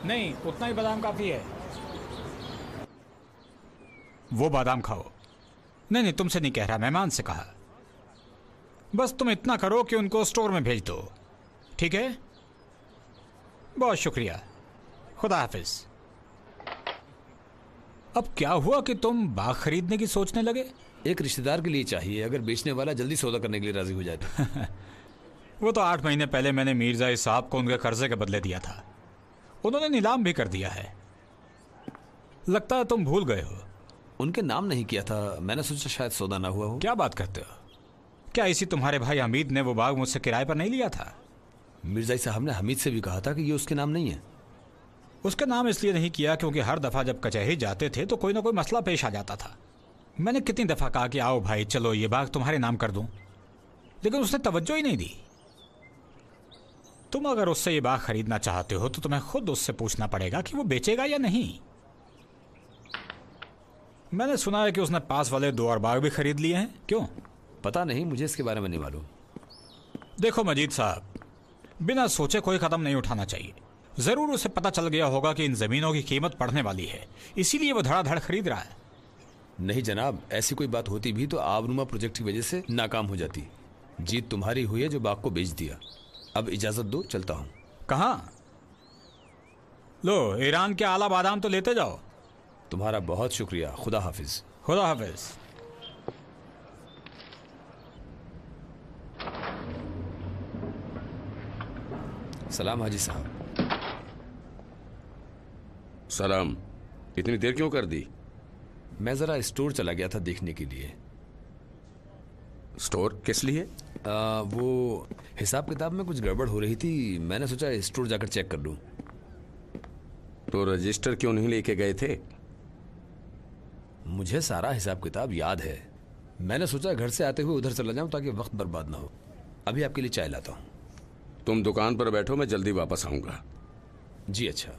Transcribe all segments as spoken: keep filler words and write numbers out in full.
नहीं, उतना ही बादाम काफी है। वो बादाम खाओ। नहीं नहीं, तुमसे नहीं कह रहा, मेहमान से कहा। बस तुम इतना करो कि उनको स्टोर में भेज दो, ठीक है? बहुत शुक्रिया, खुदा हाफिज। अब क्या हुआ कि तुम बाग खरीदने की सोचने लगे? एक रिश्तेदार के लिए चाहिए, अगर बेचने वाला जल्दी सौदा करने के लिए राजी हो जाए तो। वो तो आठ महीने पहले मैंने मीरज़ाई साहब को उनके कर्जे के बदले दिया था, उन्होंने नीलाम भी कर दिया है। लगता है तुम भूल गए हो। उनके नाम नहीं किया था, मैंने सोचा शायद सौदा ना हुआ हो। क्या बात करते हो? क्या इसी तुम्हारे भाई हमीद ने वो बाग मुझसे किराए पर नहीं लिया था? मिर्जाई साहब ने हमीद से भी कहा था कि ये उसके नाम नहीं है। उसके नाम इसलिए नहीं किया क्योंकि हर दफा जब कचहरी जाते थे तो कोई ना कोई मसला पेश आ जाता था। मैंने कितनी दफा कहा कि आओ भाई चलो ये बाग तुम्हारे नाम कर दूं, लेकिन उसने तवज्जो ही नहीं दी। तुम अगर उससे ये बाग खरीदना चाहते हो तो तुम्हें खुद उससे पूछना पड़ेगा कि वो बेचेगा या नहीं। मैंने सुना है कि उसने पास वाले दो और बाग भी खरीद लिए हैं। क्यों? पता नहीं, मुझे इसके बारे में नहीं मालूम। देखो मजीद साहब, बिना सोचे कोई कदम नहीं उठाना चाहिए। जरूर उसे पता चल गया होगा कि इन जमीनों की कीमत बढ़ने वाली है, इसीलिए वो धड़ाधड़ खरीद रहा है। नहीं जनाब, ऐसी कोई बात होती भी तो आबनुमा प्रोजेक्ट की वजह से नाकाम हो जाती। जीत तुम्हारी हुई है जो बाग को बेच दिया। अब इजाजत दो, चलता हूं। कहां? लो, ईरान के आला बादाम तो लेते जाओ। तुम्हारा बहुत शुक्रिया, खुदा हाफिज। खुदा हाफिज। सलाम हाजी साहब। सलाम। इतनी देर क्यों कर दी? मैं जरा स्टोर चला गया था देखने के लिए। स्टोर किस लिए? आ, वो हिसाब किताब में कुछ गड़बड़ हो रही थी, मैंने सोचा स्टोर जाकर चेक कर लूं। तो रजिस्टर क्यों नहीं लेके गए थे? मुझे सारा हिसाब किताब याद है, मैंने सोचा घर से आते हुए उधर चला जाऊं ताकि वक्त बर्बाद ना हो। अभी आपके लिए चाय लाता हूं। तुम दुकान पर बैठो, मैं जल्दी वापस आऊंगा। जी अच्छा।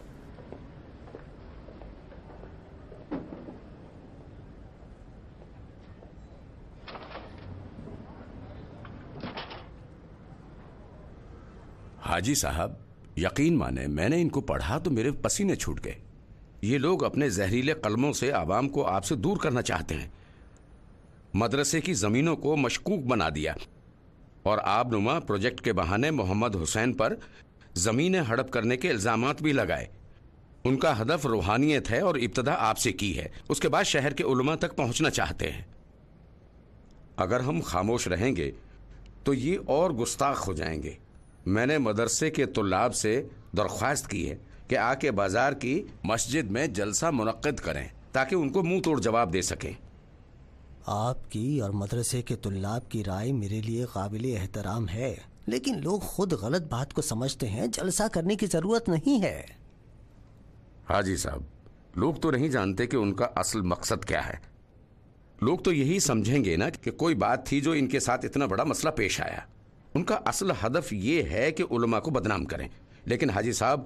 हाजी साहब, यकीन माने मैंने इनको पढ़ा तो मेरे पसीने छूट गए। ये लोग अपने जहरीले कलमों से आवाम को आपसे दूर करना चाहते हैं। मदरसे की जमीनों को मशकूक बना दिया और आबनुमा प्रोजेक्ट के बहाने मोहम्मद हुसैन पर जमीनें हड़प करने के इल्जामात भी लगाए। उनका हदफ रूहानियत है और इब्तदा आपसे की है, उसके बाद शहर के उलमा तक पहुंचना चाहते हैं। अगर हम खामोश रहेंगे तो ये और गुस्ताख हो जाएंगे। मैंने मदरसे के तुल्लाब से दरख्वास्त की है कि आके बाजार की मस्जिद में जलसा मुनक्किद करें ताकि उनको मुंह तोड़ जवाब दे सकें। आपकी और मदरसे के तुल्लाब की राय मेरे लिए काबिल एहतराम है, लेकिन लोग खुद गलत बात को समझते हैं। जलसा करने की जरूरत नहीं है। हाजी साहब, लोग तो नहीं जानते कि उनका असल मकसद क्या है। लोग तो यही समझेंगे ना कि कोई बात थी जो इनके साथ इतना बड़ा मसला पेश आया। उनका असल हदफ ये है कि उलमा को बदनाम करें। लेकिन हाजी साहब,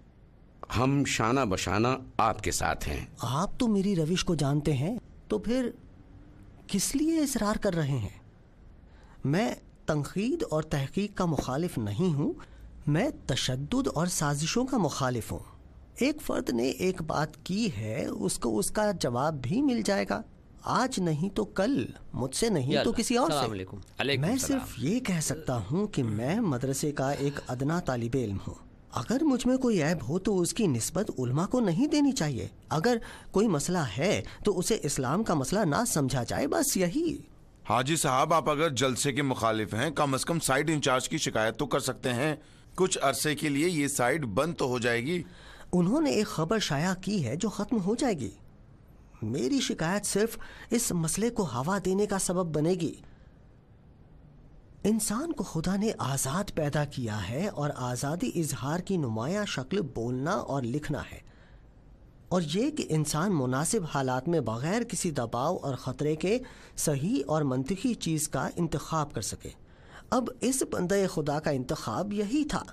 हम शाना बशाना आपके साथ हैं। आप तो मेरी रविश को जानते हैं, तो फिर किस लिए इसरार कर रहे हैं? मैं तनकीद और तहकीक का मुखालिफ नहीं हूँ, मैं तशद्दुद और साजिशों का मुखालिफ हूँ। एक फर्द ने एक बात की है, उसको उसका जवाब भी मिल जाएगा। आज नहीं तो कल, मुझसे नहीं तो किसी और से। मैं सिर्फ ये कह सकता हूँ कि मैं मदरसे का एक अदना तालिबे इल्म हूँ। अगर मुझ में कोई ऐब हो तो उसकी निस्बत उलमा को नहीं देनी चाहिए। अगर कोई मसला है तो उसे इस्लाम का मसला ना समझा जाए, बस यही। हाजी साहब, आप अगर जलसे के मुखालिफ हैं, कम अज कम साइड इंचार्ज की शिकायत तो कर सकते हैं। कुछ अरसे के लिए ये साइड बंद तो हो जाएगी। उन्होंने एक खबर शाया की है जो खत्म हो जाएगी। मेरी शिकायत सिर्फ इस मसले को हवा देने का सबब बनेगी। इंसान को खुदा ने आज़ाद पैदा किया है और आज़ादी इजहार की नुमाया शक्ल बोलना और लिखना है, और ये कि इंसान मुनासिब हालात में बगैर किसी दबाव और ख़तरे के सही और मंतिकी चीज़ का इंतखाब कर सके। अब इस बंदे खुदा का इंतखाब यही था।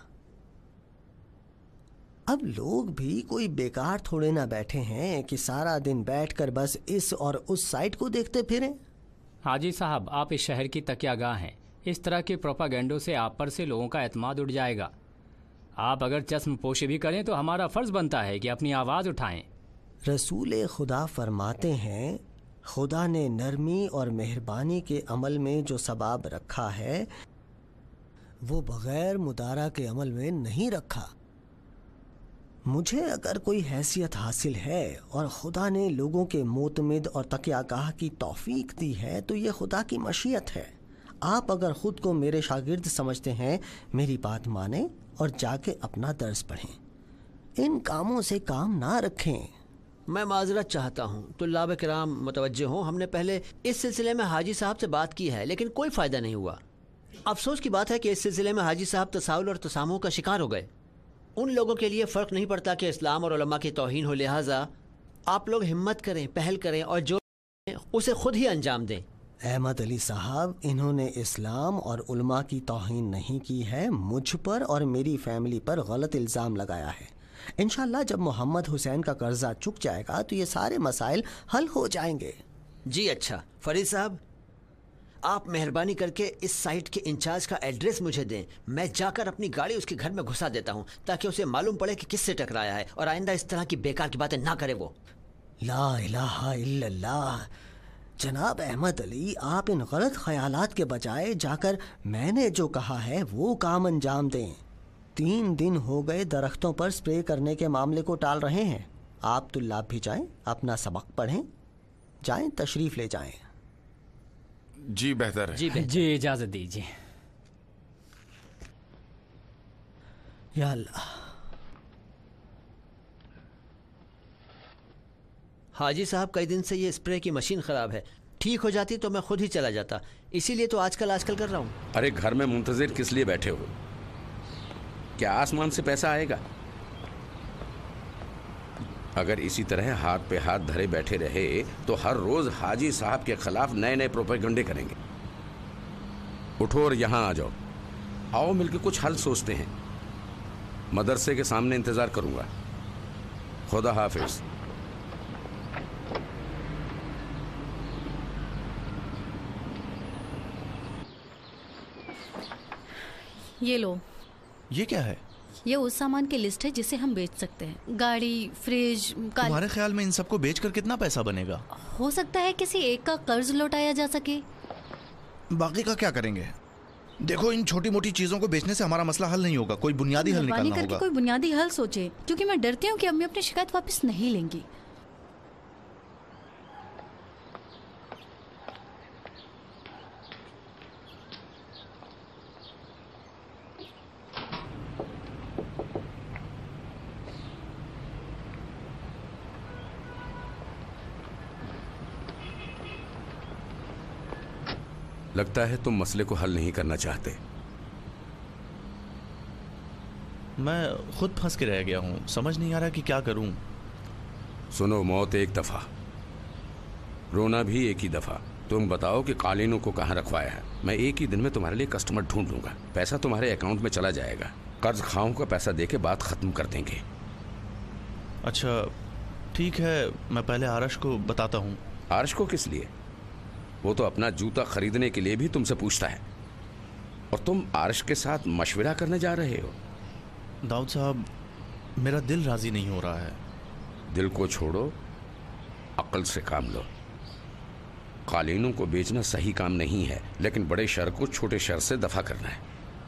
अब लोग भी कोई बेकार थोड़े ना बैठे हैं कि सारा दिन बैठकर बस इस और उस साइड को देखते फिरें। हाजी साहब, आप इस शहर की तकियागाह हैं। इस तरह के प्रोपागेंडो से आप पर से लोगों का एतमाद उड़ जाएगा। آپ اگر چشم پوشی بھی کریں تو ہمارا فرض بنتا ہے کہ اپنی آواز اٹھائیں۔ رسول خدا فرماتے ہیں خدا نے نرمی اور مہربانی کے عمل میں جو ثواب رکھا ہے وہ بغیر مدارا کے عمل میں نہیں رکھا۔ مجھے اگر کوئی حیثیت حاصل ہے اور خدا نے لوگوں کے معتمد اور تقیہ گاہ کی توفیق دی ہے تو یہ خدا کی مشیت ہے۔ آپ اگر خود کو میرے شاگرد سمجھتے ہیں میری بات مانیں اور جا کے اپنا درس پڑھیں، ان کاموں سے کام نہ رکھیں۔ میں معذرت چاہتا ہوں، طلاب کرام متوجہ ہوں، ہم نے پہلے اس سلسلے میں حاجی صاحب سے بات کی ہے لیکن کوئی فائدہ نہیں ہوا۔ افسوس کی بات ہے کہ اس سلسلے میں حاجی صاحب تساہل اور تسامح کا شکار ہو گئے۔ ان لوگوں کے لیے فرق نہیں پڑتا کہ اسلام اور علماء کی توہین ہو، لہٰذا آپ لوگ ہمت کریں، پہل کریں اور جو اسے خود ہی انجام دیں۔ احمد علی صاحب، انہوں نے اسلام اور علماء کی توہین نہیں کی ہے، مجھ پر اور میری فیملی پر غلط الزام لگایا ہے۔ انشاءاللہ جب محمد حسین کا قرضہ چک جائے گا تو یہ سارے مسائل حل ہو جائیں گے۔ جی اچھا، فرید صاحب آپ مہربانی کر کے اس سائٹ کے انچارج کا ایڈریس مجھے دیں، میں جا کر اپنی گاڑی اس کے گھر میں گھسا دیتا ہوں تاکہ اسے معلوم پڑے کہ کس سے ٹکرایا ہے اور آئندہ اس طرح کی بیکار کی باتیں نہ کرے وہ۔ لا الہ الا اللہ۔ جناب احمد علی، آپ ان غلط خیالات کے بجائے جا کر میں نے جو کہا ہے وہ کام انجام دیں۔ تین دن ہو گئے درختوں پر سپرے کرنے کے معاملے کو ٹال رہے ہیں۔ آپ طلاب بھی جائیں، اپنا سبق پڑھیں، جائیں تشریف لے جائیں۔ جی بہتر ہے۔ جی بہتر۔ جی اجازت دیجیے۔ یا اللہ۔ حاجی صاحب کئی دن سے یہ اسپرے کی مشین خراب ہے، ٹھیک ہو جاتی تو میں خود ہی چلا جاتا، اسی لیے تو آج کل آج کل کر رہا ہوں۔ ارے گھر میں منتظر کس لیے بیٹھے ہو؟ کیا آسمان سے پیسہ آئے گا؟ اگر اسی طرح ہاتھ پہ ہاتھ دھرے بیٹھے رہے تو ہر روز حاجی صاحب کے خلاف نئے نئے پروپیگنڈے کریں گے۔ اٹھو اور یہاں آ جاؤ، آؤ مل کے کچھ حل سوچتے ہیں۔ مدرسے کے سامنے انتظار کروں گا۔ خدا حافظ۔ یہ لو، یہ کیا ہے؟ یہ اس سامان کی لسٹ ہے جسے ہم بیچ سکتے ہیں، گاڑی، فریج، کال... تمہارے خیال میں ان سب کو بیچ کر کتنا پیسہ بنے گا؟ ہو سکتا ہے کسی ایک کا قرض لوٹایا جا سکے۔ باقی کا کیا کریں گے؟ دیکھو ان چھوٹی موٹی چیزوں کو بیچنے سے ہمارا مسئلہ حل نہیں ہوگا، کوئی بنیادی حل مہربانی نکالنا کر کے ہوگا۔ کوئی بنیادی حل سوچے، کیونکہ میں ڈرتی ہوں کہ امی اپنی شکایت واپس نہیں لیں گی۔ لگتا ہے تم مسئلے کو حل نہیں کرنا چاہتے۔ میں خود پھنس کے رہ گیا ہوں، سمجھ نہیں آ رہا کہ کیا کروں۔ سنو، موت ایک دفعہ، رونا بھی ایک ہی دفعہ۔ تم بتاؤ کہ قالینوں کو کہاں رکھوایا ہے، میں ایک ہی دن میں تمہارے لیے کسٹمر ڈھونڈ لوں گا، پیسہ تمہارے اکاؤنٹ میں چلا جائے گا، قرض خواہوں کا پیسہ دے کے بات ختم کر دیں گے۔ اچھا ٹھیک ہے، میں پہلے آرش کو بتاتا ہوں۔ آرش کو کس لیے؟ وہ تو اپنا جوتا خریدنے کے لیے بھی تم سے پوچھتا ہے، اور تم آرش کے ساتھ مشورہ کرنے جا رہے ہو۔ داؤد صاحب، میرا دل راضی نہیں ہو رہا ہے۔ دل کو چھوڑو، عقل سے کام لو۔ قالینوں کو بیچنا صحیح کام نہیں ہے، لیکن بڑے شر کو چھوٹے شر سے دفع کرنا ہے۔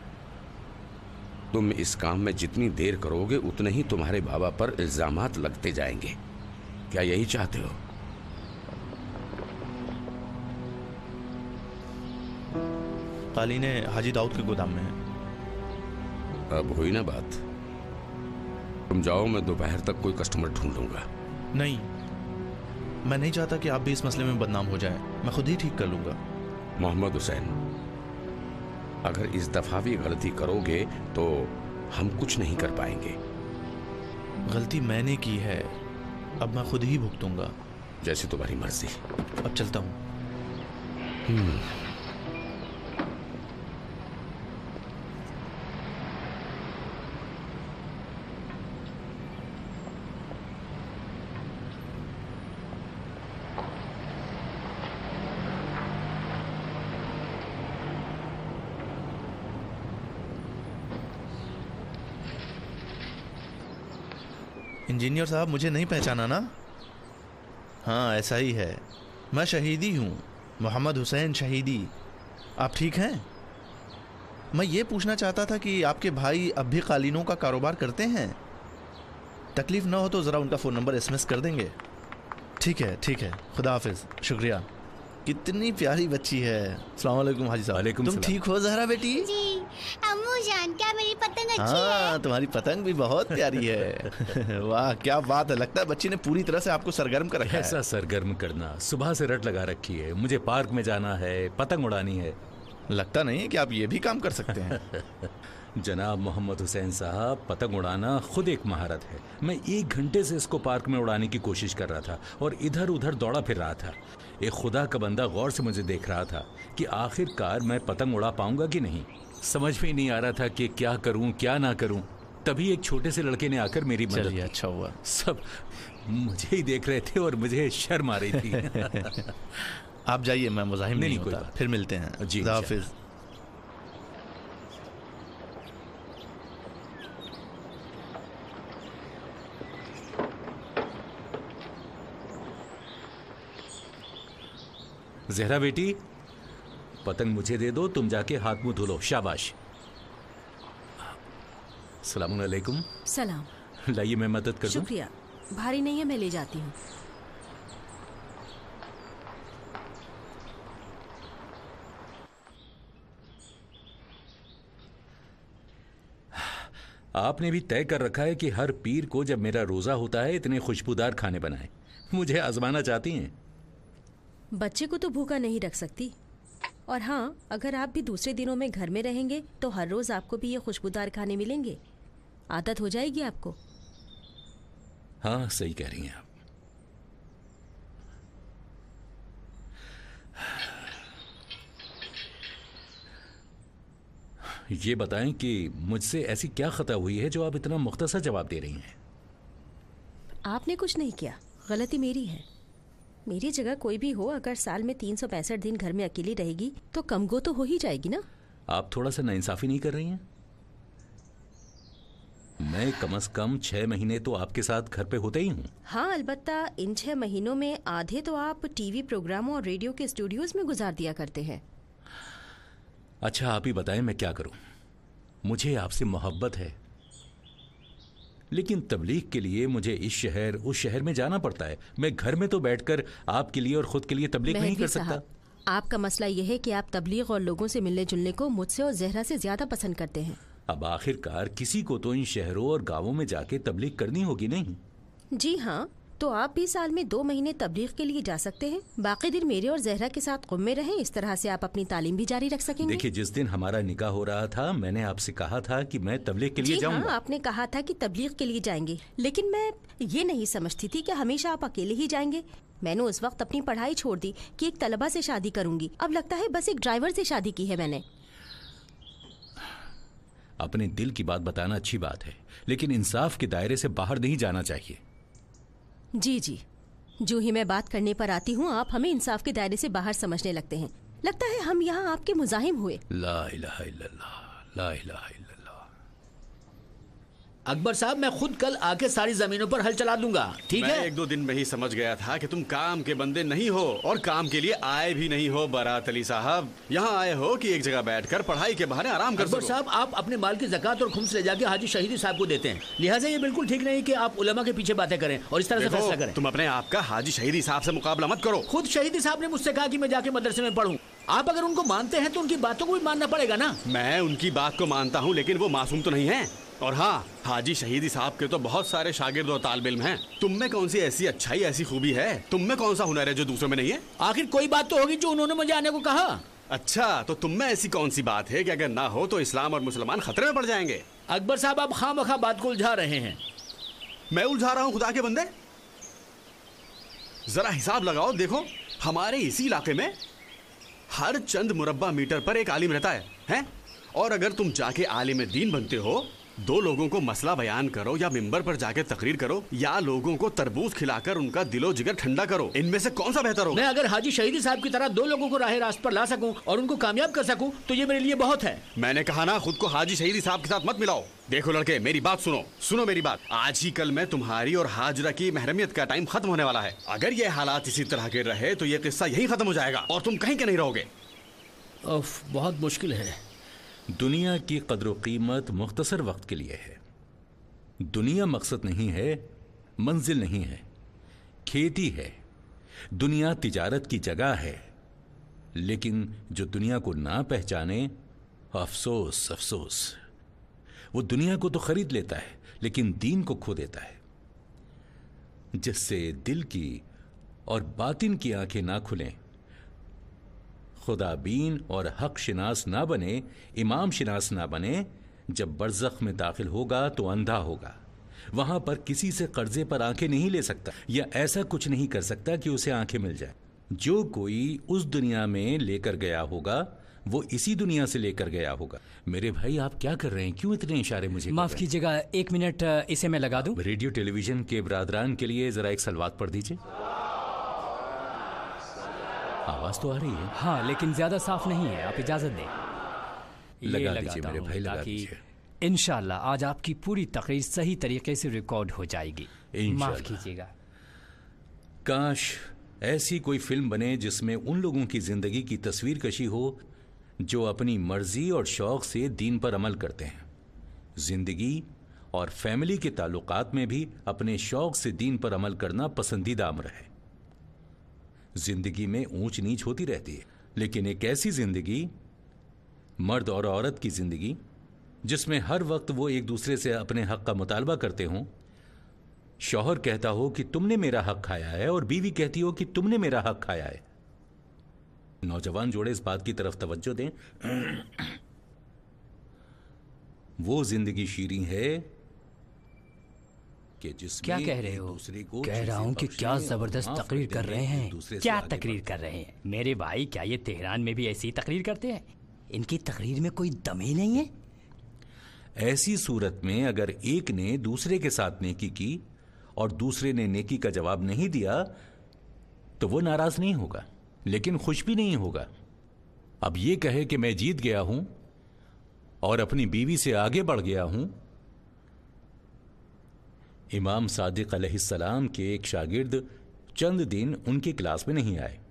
تم اس کام میں جتنی دیر کرو گے اتنے ہی تمہارے بابا پر الزامات لگتے جائیں گے۔ کیا یہی چاہتے ہو؟ قالینیں حاجی داؤد کے گودام میں ہیں۔ اب ہوئی نا بات، تم جاؤ، میں دوپہر تک کوئی کسٹمر ڈھونڈ لوں گا۔ نہیں، میں نہیں چاہتا کہ آپ بھی اس مسئلے میں بدنام ہو جائیں، میں خود ہی ٹھیک کر لوں گا۔ محمد حسین، اگر اس دفعہ بھی غلطی کرو گے تو ہم کچھ نہیں کر پائیں گے۔ غلطی میں نے کی ہے، اب میں خود ہی بھگتوں گا۔ جیسے تمہاری مرضی۔ اب چلتا ہوں۔ ہم इंजीनियर साहब, मुझे नहीं पहचाना ना? हाँ, ऐसा ही है। मैं शहीदी हूँ, मोहम्मद हुसैन शहीदी। आप ठीक हैं? मैं ये पूछना चाहता था कि आपके भाई अब भी कालीनों का कारोबार करते हैं? तकलीफ ना हो तो ज़रा उनका फ़ोन नंबर एसएमएस कर देंगे। ठीक है, ठीक है, खुदा हाफिज़, शुक्रिया। कितनी प्यारी बच्ची है। अस्सलाम वालेकुम हाजी साहब। वालेकुम तुम सलाम। ठीक हो ज़हरा बेटी? जी अम्मू जान, क्या मेरी पतंग अच्छी हाँ, है? तुम्हारी पतंग भी बहुत प्यारी है। वाह, क्या बात है। लगता है बच्ची ने पूरी तरह से आपको सरगर्म कर रखा ऐसा है। सरगर्म करना, सुबह से रट लगा रखी है। मुझे पार्क में जाना है, पतंग उड़ानी है। लगता नहीं है कि आप ये भी काम कर सकते हैं। जनाब मोहम्मद हुसैन साहब, पतंग उड़ाना खुद एक महारत है। मैं एक घंटे से इसको पार्क में उड़ाने की कोशिश कर रहा था और इधर उधर दौड़ा फिर रहा था। एक खुदा का बंदा गौर से मुझे देख रहा था कि आखिरकार मैं पतंग उड़ा पाऊंगा कि नहीं। समझ में नहीं आ रहा था कि क्या करूं क्या ना करूं। तभी एक छोटे से लड़के ने आकर मेरी मदद की। अच्छा हुआ। सब मुझे ही देख रहे थे और मुझे शर्म आ रही थी। आप जाइए, मैं मुज़ाहिम नहीं, नहीं, नहीं कोई होता। बात। फिर मिलते हैं। जी, खुदा हाफिज़। ज़हरा बेटी, पतंग मुझे दे दो, तुम जाके हाथ मुंह धो लो। शाबाश। सलाम अलैकुम। सलाम। लाइए मैं मदद कर दूं। शुक्रिया, भारी नहीं है, मैं ले जाती हूँ। आपने भी तय कर रखा है कि हर पीर को जब मेरा रोजा होता है इतने खुशबूदार खाने बनाएं। मुझे आजमाना चाहती हैं? बच्चे को तो भूखा नहीं रख सकती। और हाँ, अगर आप भी दूसरे दिनों में घर में रहेंगे तो हर रोज आपको भी ये खुशबूदार खाने मिलेंगे। आदत हो जाएगी आपको। हाँ, सही कह रही हैं आप। ये बताएं कि मुझसे ऐसी क्या खता हुई है जो आप इतना मुख्तसर जवाब दे रही हैं? आपने कुछ नहीं किया, गलती मेरी है। मेरी जगह कोई भी हो, अगर साल में तीन सौ पैंसठ दिन घर में अकेली रहेगी तो कमगो तो हो ही जाएगी ना। आप थोड़ा सा नाइंसाफी नहीं कर रही हैं? मैं कम से कम छह महीने तो आपके साथ घर पे होते ही हूँ। हाँ, अलबत्ता इन छह महीनों में आधे तो आप टीवी प्रोग्रामों और रेडियो के स्टूडियोज में गुजार दिया करते हैं। अच्छा, आप ही बताएं मैं क्या करूं। मुझे आपसे मोहब्बत है, लेकिन तबलीग के लिए मुझे इस शहर उस शहर में जाना पड़ता है। मैं घर में तो बैठकर आपके लिए और खुद के लिए तबलीग नहीं कर सकता। आपका मसला यह है कि आप तबलीग और लोगों से मिलने जुलने को मुझसे और ज़हरा से ज्यादा पसंद करते हैं। अब आखिरकार किसी को तो इन शहरों और गांवों में जाके तबलीग करनी होगी नहीं? जी हाँ, तो आप भी साल में दो महीने तबलीग के लिए जा सकते हैं। बाकी दिन मेरे और ज़हरा के साथ क़ुम में रहें। इस तरह से आप अपनी तालीम भी जारी रख सकेंगे। देखिए, जिस दिन हमारा निकाह हो रहा था मैंने आपसे कहा था कि मैं तबलीग के लिए जाऊंगा। हाँ, आपने कहा था कि तबलीग के लिए जाएंगे, लेकिन मैं ये नहीं समझती थी कि हमेशा आप अकेले ही जाएंगे। मैंने उस वक्त अपनी पढ़ाई छोड़ दी कि एक तलबा से शादी करूंगी। अब लगता है बस एक ड्राइवर से शादी की है मैंने। अपने दिल की बात बताना अच्छी बात है, लेकिन इंसाफ के दायरे से बाहर नहीं जाना चाहिए। जी जी, जो ही मैं बात करने पर आती हूँ आप हमें इंसाफ के दायरे से बाहर समझने लगते हैं। लगता है हम यहाँ आपके मुजाहिम हुए। ला इलाहा इल्लल्लाह, ला इलाहा इल्लल्लाह। अकबर साहब, मैं खुद कल आके सारी जमीनों पर हल चला दूंगा, ठीक है? मैं एक दो दिन में ही समझ गया था कि तुम काम के बंदे नहीं हो और काम के लिए आए भी नहीं हो। बारात अली साहब, यहाँ आए हो कि एक जगह बैठकर पढ़ाई के बहाने आराम कर सको। अकबर साहब, आप अपने माल की ज़कात और खुम्स ले जाके हाजी शहीदी साहब को देते हैं, लिहाजा ये बिल्कुल ठीक नहीं कि आप उलमा के पीछे बातें करें और इस तरह से फैसला करें। तुम अपने आप का हाजी शहीदी साहब से मुकाबला मत करो। खुद शहीदी साहब ने मुझसे कहा कि मैं जाके मदरसे में पढ़ूं। आप अगर उनको मानते हैं तो उनकी बातों को भी मानना पड़ेगा ना। मैं उनकी बात को मानता हूँ, लेकिन वो मासूम तो नहीं है। और हाँ, हाजी शहीदी साहब के तो बहुत सारे शागिर्द और तालिब इल्म हैं। तुम में कौन सी ऐसी अच्छाई, ऐसी खूबी है? तुम में कौन सा हुनर है जो दूसरों में नहीं है? आखिर कोई बात तो होगी जो उन्होंने मुझे आने को कहा। अच्छा, तो तुम में ऐसी कौन सी बात है कि अगर ना हो तो इस्लाम और मुसलमान खतरे में पड़ जाएंगे? अकबर साहब, आप खामखा बात को उलझा रहे हैं। मैं उलझा रहा हूँ खुदा के बंदे? जरा हिसाब लगाओ, देखो हमारे इसी इलाके में हर चंद मुरब्बा मीटर पर एक आलिम रहता है, हैं? और अगर तुम जाके आलिम दीन बनते हो दो लोगों को मसला बयान करो या मिंबर पर जाके तकरीर करो या लोगों को तरबूज खिलाकर उनका दिलो जिगर ठंडा करो, इनमें से कौन सा बेहतर होगा? मैं अगर हाजी शहीदी साहब की तरह दो लोगों को राह रास्त पर ला सकूं और उनको कामयाब कर सकूं तो ये मेरे लिए बहुत है। मैंने कहा ना, खुद को हाजी शहीदी साहब के साथ मत मिलाओ। देखो लड़के, मेरी बात सुनो सुनो मेरी बात। आज ही कल में तुम्हारी और हाजरा की महरमियत का टाइम खत्म होने वाला है। अगर ये हालात इसी तरह के रहे तो ये किस्सा यही खत्म हो जाएगा और तुम कहीं के नहीं रहोगे। उफ, बहुत मुश्किल है। दुनिया की कद्र कीमत मुख्तसर वक्त के लिए है। दुनिया मकसद नहीं है, मंजिल नहीं है, खेती है। दुनिया तिजारत की जगह है, लेकिन जो दुनिया को ना पहचाने, अफसोस अफसोस। वो दुनिया को तो खरीद लेता है लेकिन दीन को खो देता है। जिससे दिल की और बातिन की आंखें ना खुलें, खुदाबीन और हक शिनास ना बने, इमाम शिनास ना बने, जब बरज़ख में दाखिल होगा तो अंधा होगा। वहां पर किसी से कर्जे पर आंखें नहीं ले सकता या ऐसा कुछ नहीं कर सकता कि उसे आंखें मिल जाए। जो कोई उस दुनिया में लेकर गया होगा वो इसी दुनिया से लेकर गया होगा। मेरे भाई, आप क्या कर रहे हैं? क्यों इतने इशारे मुझे? माफ कीजिएगा, एक मिनट, इसे मैं लगा दूं। रेडियो टेलीविजन के बरादरान के लिए जरा एक सलवात पढ़ दीजिए। आवाज तो आ रही है। हाँ, लेकिन ज्यादा साफ नहीं है, आप इजाजत दें। लगा दीजिए मेरे भाई, लगा दीजिए। इंशाल्लाह आज आपकी पूरी तकरीर सही तरीके से रिकॉर्ड हो जाएगी। माफ कीजिएगा। काश ऐसी कोई फिल्म बने जिसमें उन लोगों की जिंदगी की तस्वीर कशी हो जो अपनी मर्जी और शौक से दीन पर अमल करते हैं। जिंदगी और फैमिली के ताल्लुकात में भी अपने शौक से दीन पर अमल करना पसंदीदा अमर है। जिंदगी में ऊंच नीच होती रहती है, लेकिन एक ऐसी जिंदगी, मर्द और औरत की जिंदगी, जिसमें हर वक्त वो एक दूसरे से अपने हक का मुतालबा करते हों। शौहर कहता हो कि तुमने मेरा हक खाया है और बीवी कहती हो कि तुमने मेरा हक खाया है। नौजवान जोड़े इस बात की तरफ तवज्जो दें। वो जिंदगी शीरीं है कि जिसमें क्या कह रहे हो? कह रहा हूँ कि क्या जबरदस्त तकरीर कर रहे हैं। क्या तकरीर कर रहे हैं मेरे भाई? क्या ये तेहरान में भी ऐसी तकरीर करते हैं? इनकी तकरीर में कोई दम ही नहीं है। ऐसी सूरत में अगर एक ने दूसरे के साथ नेकी की और दूसरे ने नेकी का जवाब नहीं दिया तो वो नाराज नहीं होगा, लेकिन खुश भी नहीं होगा। अब ये कहे कि मैं जीत गया हूं और अपनी बीवी से आगे बढ़ गया हूं। इमाम सादिक अलैहिस्सलाम के एक शागिर्द चंद दिन उनकी क्लास में नहीं आए।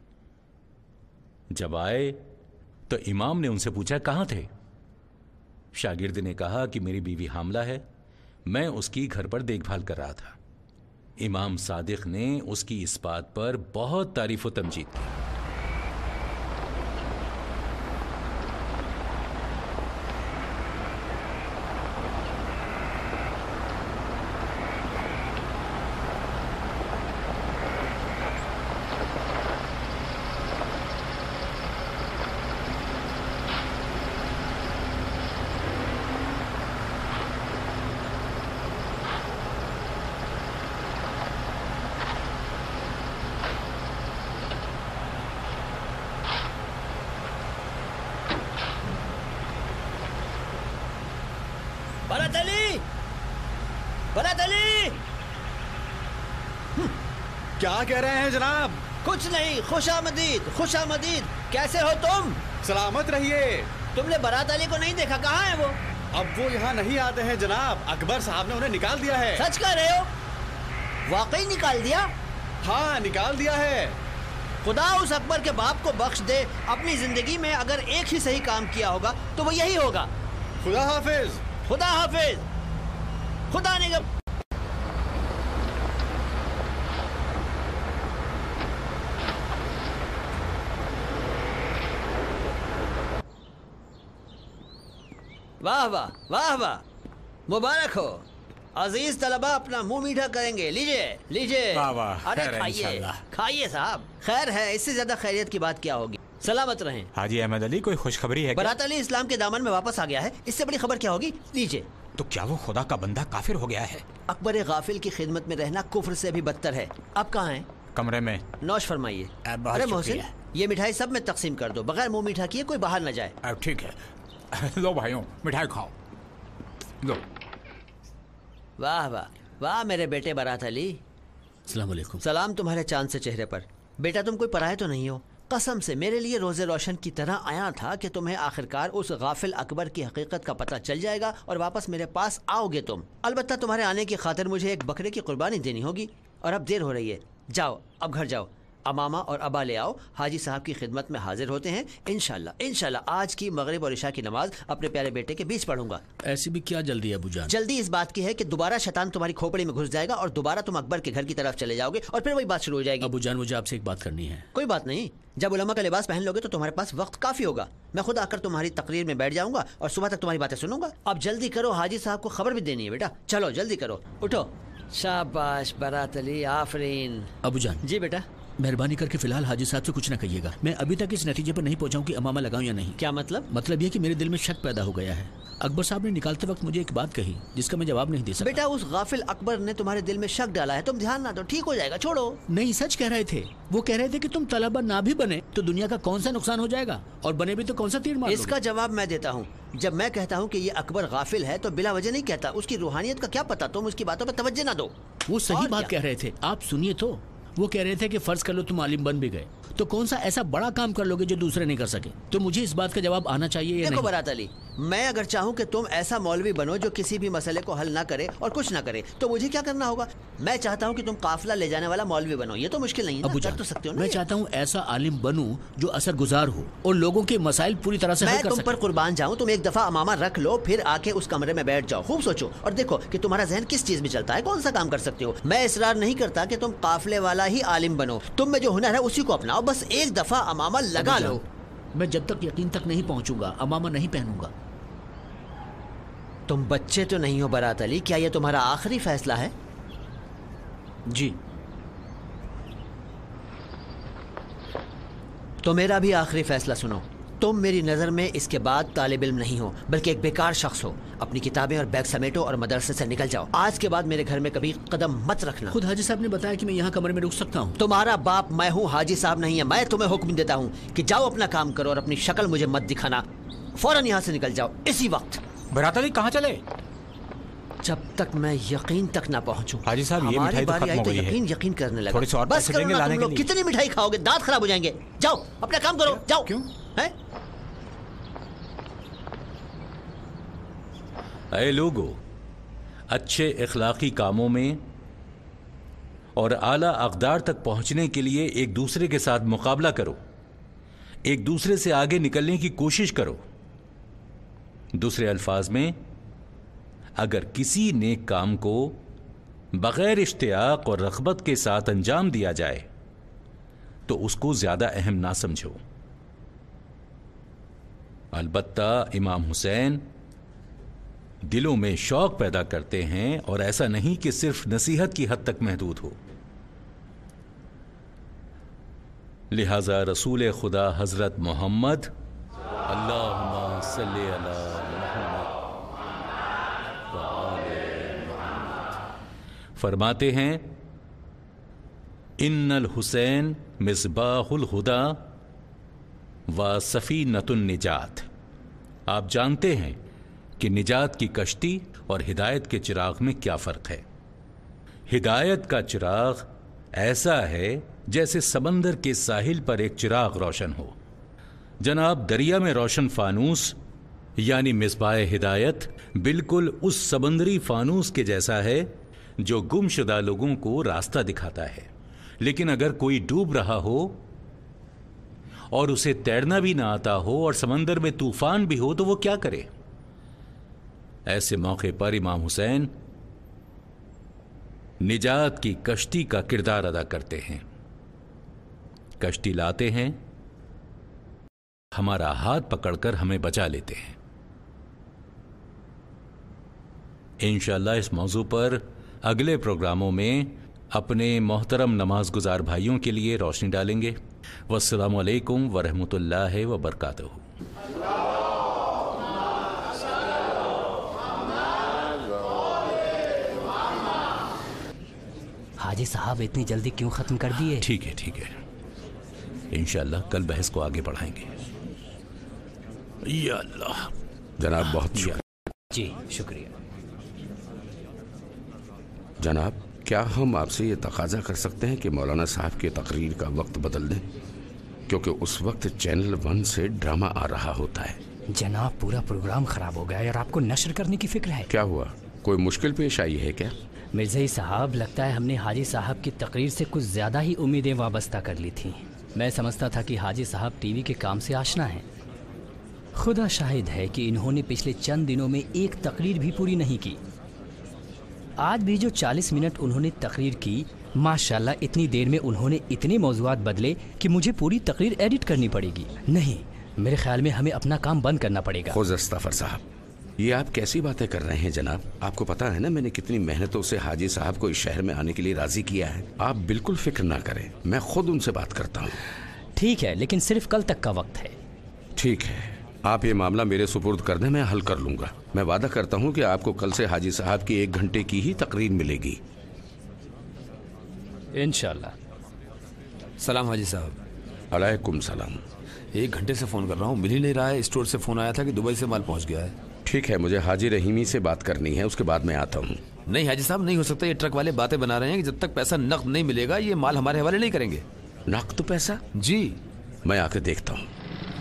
जब आए तो इमाम ने उनसे पूछा, कहां थे? शागिर्द ने कहा कि मेरी बीवी हामला है, मैं उसकी घर पर देखभाल कर रहा था। इमाम सादिक ने उसकी इस बात पर बहुत तारीफ व तमजीद की। बरात अली, बरात अली। क्या कह रहे हैं जनाब? कुछ नहीं, खुशामदीद, खुशामदीद। कैसे हो तुम? सलामत रहिए। तुमने बरात अली को नहीं देखा, कहाँ है वो? अब वो यहाँ नहीं आते हैं जनाब, अकबर साहब ने उन्हें निकाल दिया है। सच कह रहे हो? वाकई निकाल दिया? हाँ, निकाल दिया है। खुदा उस अकबर के बाप को बख्श दे, अपनी जिंदगी में अगर एक ही सही काम किया होगा तो वो यही होगा। खुदा हाफिज, खुदा हाफिज, खुदा ने जब वाह वाह वाह वाह, मुबारक हो। अजीज तलबा अपना मुंह मीठा करेंगे। लीजिए लीजिए। वाह वाह, अरे खैर है खाइए इंशाल्लाह। खाइए साहब, खैर है, इससे ज्यादा खैरियत की बात क्या होगी। सलामत रहें। हाजी अहमद अली, कोई खुशखबरी है क्या? बरात अली इस्लाम के दामन में वापस आ गया है, इससे बड़ी खबर क्या होगी? लीजिए। तो क्या वो खुदा का बंदा काफिर हो गया है? अकबर गाफिल की खिदमत में रहना कुफ्र से भी बदतर है। आप कहाँ हैं? कमरे में। नौश फरमाइए। बहुत अरे मोहसिन, शुक्रिया। ये मिठाई सब में तकसीम कर दो, बगैर मुंह मीठा किए कोई बाहर न जाए। अब ठीक है, लो भाइयों मिठाई खाओ। लो। वाह वाह वाह मेरे बेटे बारात अली। अस्सलाम वालेकुम। सलाम तुम्हारे चांद से चेहरे पर। बेटा तुम कोई पराये तो नहीं हो? कसम से मेरे लिए रोज़े रोशन की तरह आया था कि तुम्हें आखिरकार उस गाफिल अकबर की हकीकत का पता चल जाएगा और वापस मेरे पास आओगे तुम। अलबत्ता तुम्हारे आने की खातिर मुझे एक बकरे की कुर्बानी देनी होगी और अब देर हो रही है। जाओ अब घर जाओ, अमामा और अबा ले आओ, हाजी साहब की खिदमत में हाजिर होते हैं। इंशाल्लाह इंशाल्लाह आज की मगरिब और इशा की नमाज अपने प्यारे बेटे के बीच पढ़ूंगा। ऐसी भी क्या जल्दी है अबू जान? जल्दी इस बात की है कि दोबारा शैतान तुम्हारी खोपड़ी में घुस जाएगा और दोबारा तुम अकबर के घर की तरफ चले जाओगे और फिर वही बात शुरू हो जाएगी। अबू जान मुझे आपसे एक बात करनी है। कोई बात नहीं, जब उलमा का लिबास पहन लोगे तो तुम्हारे पास वक्त काफी होगा। मैं खुद आकर तुम्हारी तकरीर में बैठ जाऊंगा और सुबह तक तुम्हारी बातें सुनूंगा। अब जल्दी करो, हाजी साहब को खबर भी देनी है बेटा। चलो जल्दी करो, उठो। शाबाश बारात अली, आफरीन। अबू जान। जी बेटा। मेहरबानी करके फिलहाल हाजी साहब से कुछ न कहिएगा। मैं अभी तक इस नतीजे पर नहीं पहुंचा हूं कि अमामा लगाऊं या नहीं। क्या मतलब? मतलब ये कि मेरे दिल में शक पैदा हो गया है। अकबर साहब ने निकालते वक्त मुझे एक बात कही जिसका मैं जवाब नहीं दे सकता। बेटा उस गाफिल अकबर ने तुम्हारे दिल में शक डाला है, तुम ध्यान ना दो, ठीक हो जाएगा, छोड़ो। नहीं, सच कह रहे थे। वो कह रहे थे कि तुम तलबा ना भी बने तो दुनिया का कौन सा नुकसान हो जाएगा और बने भी तो कौन सा तीर मार। इसका जवाब मैं देता हूँ। जब मैं कहता हूँ कि ये अकबर गाफिल है तो बिला वजह नहीं कहता, उसकी रूहानियत का क्या पता, तुम उसकी बातों पर तवज्जो ना दो। वो सही बात कह रहे थे, आप सुनिए तो। वो कह रहे थे कि फर्ज कर लो तुम आलिम बन भी गए तो कौन सा ऐसा बड़ा काम कर लोगे जो दूसरे नहीं कर सके। तो मुझे इस बात का जवाब आना चाहिए या नहीं? देखो बारात अली, मैं अगर चाहूँ कि तुम ऐसा मौलवी बनो जो किसी भी मसले को हल ना करे और कुछ ना करे तो मुझे क्या करना होगा? मैं चाहता हूँ कि तुम काफिला ले जाने वाला मौलवी बनो। ये तो मुश्किल नहीं है, कर तो सकते हो ना। मैं चाहता हूँ ऐसा आलिम बनूं जो असर गुजार हो और लोगों के मसाइल पूरी तरह से हल कर सके। मैं तुम पर कुर्बान जाऊँ। तुम एक दफा अमामा रख लो, फिर आके उस कमरे में बैठ जाओ, खूब सोचो और देखो कि तुम्हारा जहन किस चीज में चलता है, कौन सा काम कर सकते हो। मैं इसरार नहीं करता कि तुम काफिले वाला ही आलिम बनो, तुम में जो हुनर है उसी को अपनाओ। बस एक दफा अमामा लगा लो। मैं जब तक यकीन तक नहीं पहुंचूंगा अमामा नहीं पहनूंगा। तुम बच्चे तो नहीं हो बारात अली, क्या ये तुम्हारा आखिरी फैसला है? जी। तो मेरा भी आखिरी फैसला सुनो। तुम मेरी नज़र में इसके बाद तालिब इल्म नहीं हो बल्कि एक बेकार शख्स हो। अपनी किताबें और बैग समेटो और मदरसे से निकल जाओ। आज के बाद मेरे घर में कभी कदम मत रखना। खुद हाजी साहब ने बताया कि मैं यहाँ कमरे में रुक सकता हूँ। तुम्हारा बाप मैं हूँ, हाजी साहब नहीं है। मैं तुम्हें हुक्म देता हूँ कि जाओ अपना काम करो और अपनी शक्ल मुझे मत दिखाना। फौरन यहाँ से निकल जाओ इसी वक्त। बारात अली कहाँ चले? जब तक मैं यकीन तक ना पहुँचूं। हाजी साहब ये मिठाई तो खत्म हो गई है। यकीन यकीन करने लगा। थोड़ी सी और बस करो ना तुम लोग, कितनी मिठाई खाओगे? दांत खराब हो जाएंगे। जाओ अपना काम करो, जाओ। क्यों है? ऐ लोगो, अच्छे इखलाकी कामों में और आला अक़दार तक पहुंचने के लिए एक दूसरे के साथ मुकाबला करो, एक दूसरे से आगे निकलने की कोशिश करो। दूसरे अल्फाज में, अगर किसी नेक काम को बगैर इश्तियाक और रग़बत के साथ अंजाम दिया जाए तो उसको ज्यादा अहम ना समझो। अलबत्ता इमाम हुसैन दिलों में शौक पैदा करते हैं और ऐसा नहीं कि सिर्फ नसीहत की हद तक महदूद हो। लिहाजा रसूल खुदा हजरत मोहम्मद अल्लाहुम्मा सल्ली अला मुहम्मद व आले मुहम्मद फरमाते हैं, इन्नल हुसैन मिसबाहुल हुदा व सफीनतुन निजात। आप जानते हैं कि निजात की कश्ती और हिदायत के चिराग में क्या फर्क है। हिदायत का चिराग ऐसा है जैसे समंदर के साहिल पर एक चिराग रोशन हो। जनाब, दरिया में रोशन फानूस यानी मिसबाह हिदायत बिल्कुल उस समंदरी फानूस के जैसा है जो गुमशुदा लोगों को रास्ता दिखाता है। लेकिन अगर कोई डूब रहा हो और उसे तैरना भी ना आता हो और समंदर में तूफान भी हो तो वो क्या करे? ऐसे मौके पर इमाम हुसैन निजात की कश्ती का किरदार अदा करते हैं। कश्ती लाते हैं, हमारा हाथ पकड़कर हमें बचा लेते हैं। इंशाअल्लाह इस मौजू पर अगले प्रोग्रामों में अपने मोहतरम नमाज गुजार भाइयों के लिए रोशनी डालेंगे। वस्सलामु अलैकुम वरहमतुल्लाहि वबरकातुहू। हाजी साहब इतनी जल्दी क्यों खत्म कर दिए? ठीक है ठीक है, इंशाअल्लाह कल बहस को आगे बढ़ाएंगे। या अल्लाह। जनाब बहुत शुक्रिया। جی شکریہ جناب، کیا ہم آپ سے یہ تقاضا کر سکتے ہیں کہ مولانا صاحب کی تقریر کا وقت بدل دیں؟ کیونکہ اس وقت چینل ون سے ڈرامہ آ رہا ہوتا ہے۔ جناب پورا پروگرام خراب ہو گیا ہے اور آپ کو نشر کرنے کی فکر ہے۔ کیا ہوا؟ کوئی مشکل پیش آئی ہے کیا؟ مرزائی صاحب، لگتا ہے ہم نے حاجی صاحب کی تقریر سے کچھ زیادہ ہی امیدیں وابستہ کر لی تھیں۔ میں سمجھتا تھا کہ حاجی صاحب ٹی وی کے کام سے آشنا ہیں۔ خدا شاہد ہے کہ انہوں نے پچھلے چند دنوں میں ایک تقریر بھی پوری نہیں کی۔ آج بھی جو چالیس منٹ انہوں نے تقریر کی، ماشاءاللہ اتنی دیر میں انہوں نے اتنے موضوعات بدلے کہ مجھے پوری تقریر ایڈٹ کرنی پڑے گی۔ نہیں، میرے خیال میں ہمیں اپنا کام بند کرنا پڑے گا۔ خود استغفر صاحب، یہ آپ کیسی باتیں کر رہے ہیں جناب؟ آپ کو پتا ہے نا میں نے کتنی محنتوں سے حاجی صاحب کو اس شہر میں آنے کے لیے راضی کیا ہے۔ آپ بالکل فکر نہ کریں، میں خود ان سے بات کرتا ہوں۔ ٹھیک ہے، لیکن صرف کل تک کا وقت ہے۔ ٹھیک ہے، آپ یہ معاملہ میرے سپرد کر دیں، میں حل کر لوں گا۔ میں وعدہ کرتا ہوں کہ آپ کو کل سے حاجی صاحب کی ایک گھنٹے کی ہی تقریر ملے گی انشاءاللہ۔ سلام حاجی صاحب۔ علیکم سلام۔ ایک گھنٹے سے فون کر رہا ہوں، مل ہی نہیں رہا ہے۔ اسٹور سے فون آیا تھا کہ دبئی سے مال پہنچ گیا ہے۔ ٹھیک ہے، مجھے حاجی رحیمی سے بات کرنی ہے، اس کے بعد میں آتا ہوں۔ نہیں حاجی صاحب، نہیں ہو سکتا۔ یہ ٹرک والے باتیں بنا رہے ہیں کہ جب تک پیسہ نقد نہیں ملے گا یہ مال ہمارے حوالے نہیں کریں گے۔ نقد پیسہ؟ جی، میں آ کے دیکھتا ہوں۔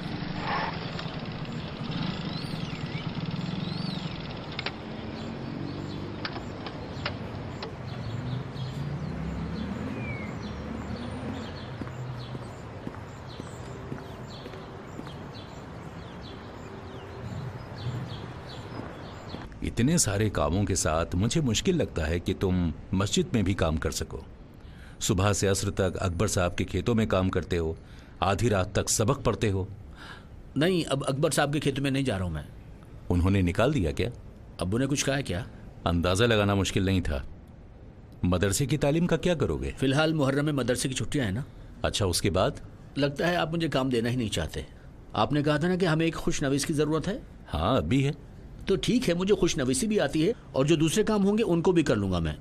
اتنے سارے کاموں کے ساتھ مجھے مشکل لگتا ہے کہ تم مسجد میں بھی کام کر سکو۔ صبح سے عصر تک اکبر صاحب کے کھیتوں میں کام کرتے ہو، آدھی رات تک سبق پڑھتے ہو۔ نہیں، اب اکبر صاحب کے کھیتوں میں نہیں جا رہا ہوں میں۔ انہوں نے نکال دیا کیا؟ ابو نے کچھ کہا کیا؟ اندازہ لگانا مشکل نہیں تھا۔ مدرسے کی تعلیم کا کیا کرو گے؟ فی الحال محرم میں مدرسے کی چھٹیاں ہیں نا۔ اچھا، اس کے بعد؟ لگتا ہے آپ مجھے کام دینا ہی نہیں چاہتے۔ آپ نے کہا تھا نا کہ ہمیں ایک خوش نویس کی ضرورت ہے۔ ہاں، اب بھی ہے۔ تو ٹھیک ہے، مجھے خوش نویسی بھی آتی ہے اور جو دوسرے کام ہوں گے ان کو بھی کر لوں گا میں۔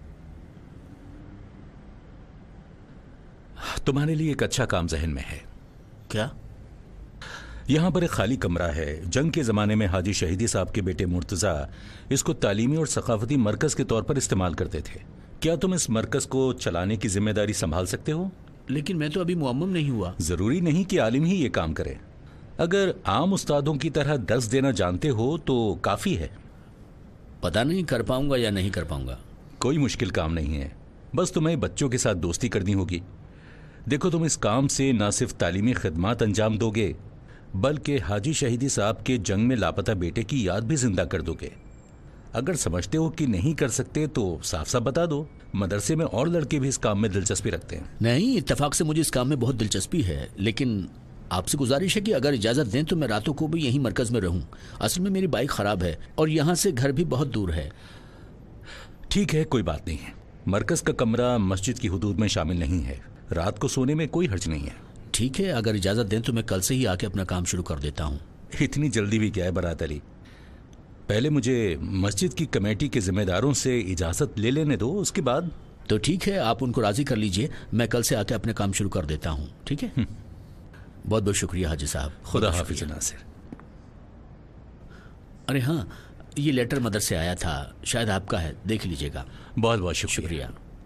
تمہارے لیے ایک اچھا کام ذہن میں ہے۔ کیا؟ یہاں پر ایک خالی کمرہ ہے۔ جنگ کے زمانے میں حاجی شہیدی صاحب کے بیٹے مرتضیٰ اس کو تعلیمی اور ثقافتی مرکز کے طور پر استعمال کرتے تھے۔ کیا تم اس مرکز کو چلانے کی ذمہ داری سنبھال سکتے ہو؟ لیکن میں تو ابھی معمم نہیں ہوا۔ ضروری نہیں کہ عالم ہی یہ کام کرے۔ اگر عام استادوں کی طرح درس دینا جانتے ہو تو کافی ہے۔ پتہ نہیں کر پاؤں گا یا نہیں کر پاؤں گا۔ کوئی مشکل کام نہیں ہے، بس تمہیں بچوں کے ساتھ دوستی کرنی ہوگی۔ دیکھو، تم اس کام سے نہ صرف تعلیمی خدمات انجام دو گے بلکہ حاجی شہیدی صاحب کے جنگ میں لاپتہ بیٹے کی یاد بھی زندہ کر دو گے۔ اگر سمجھتے ہو کہ نہیں کر سکتے تو صاف صاف بتا دو۔ مدرسے میں اور لڑکے بھی اس کام میں دلچسپی رکھتے ہیں۔ نہیں، اتفاق سے مجھے اس کام میں بہت دلچسپی ہے، لیکن آپ سے گزارش ہے کہ اگر اجازت دیں تو میں راتوں کو بھی یہیں مرکز میں رہوں۔ اصل میں میری بائک خراب ہے اور یہاں سے گھر بھی بہت دور ہے۔ ٹھیک ہے، کوئی بات نہیں ہے۔ مرکز کا کمرہ مسجد کی حدود میں شامل نہیں ہے، رات کو سونے میں کوئی حرج نہیں ہے۔ ٹھیک ہے، اگر اجازت دیں تو میں کل سے ہی آ کے اپنا کام شروع کر دیتا ہوں۔ اتنی جلدی بھی کیا ہے برات علی؟ پہلے مجھے مسجد کی کمیٹی کے ذمہ داروں سے اجازت لے لینے دو، اس کے بعد۔ تو ٹھیک ہے، آپ ان کو راضی کر لیجئے، میں کل سے آ کے اپنے کام شروع کر دیتا ہوں۔ ٹھیک ہے، بہت بہت شکریہ حاجی صاحب۔ خدا حافظ ناصر۔ ارے ہاں، یہ لیٹر مدر سے آیا تھا، شاید آپ کا ہے، دیکھ لیجئے گا۔ بہت بہت شکریہ, شکریہ۔